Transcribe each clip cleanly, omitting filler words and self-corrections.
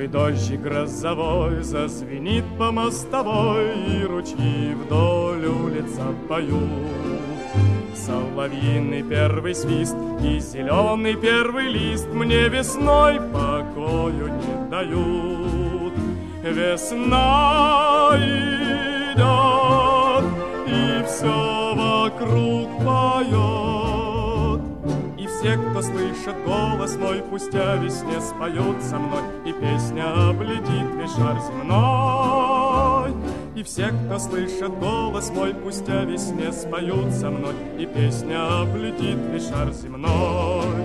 дождик грозовой зазвенит по мостовой, и ручьи вдоль улицы поют. Соловьиный первый свист и зеленый первый лист мне весной покою не дают. Весна идет, и все вокруг поет. И все, кто слышит голос мой, пусть о весне споют со мной, и песня облетит весь шар земной. И все, кто слышит голос мой, пусть о весне споют со мной, и песня облетит весь шар земной.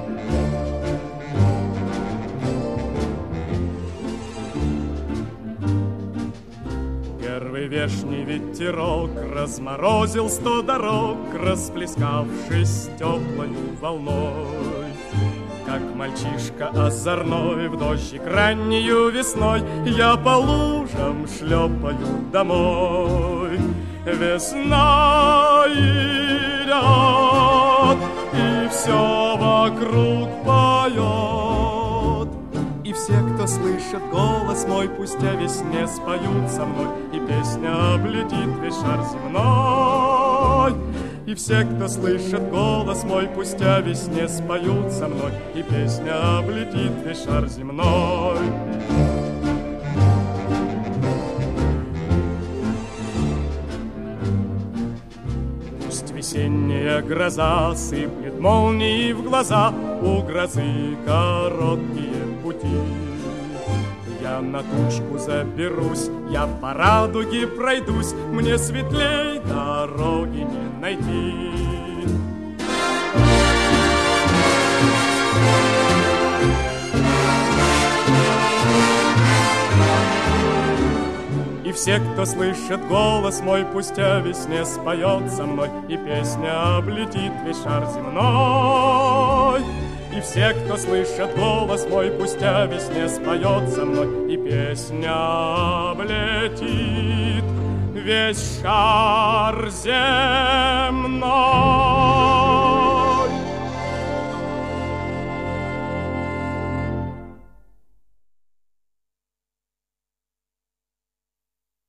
Первый вешний ветерок разморозил 100 дорог, расплескавшись теплою волной. Как мальчишка озорной в дождик раннею весной я по лужам шлепаю домой. Весна идет, и все вокруг поет. И все, кто слышит голос мой, пусть о весне споют со мной, и песня облетит весь шар земной. И все, кто слышит голос мой, пусть о весне споют со мной, и песня облетит весь шар земной. Пусть весенняя гроза сыплет молнии в глаза, у грозы короткие пути. Я на тучку заберусь, я по радуге пройдусь, мне светлей дороги не найти. И все, кто слышит голос мой, пусть о весне споет со мной, и песня облетит весь шар земной. И все, кто слышит голос мой, пусть о весне споет со мной, и песня облетит весь шар земной.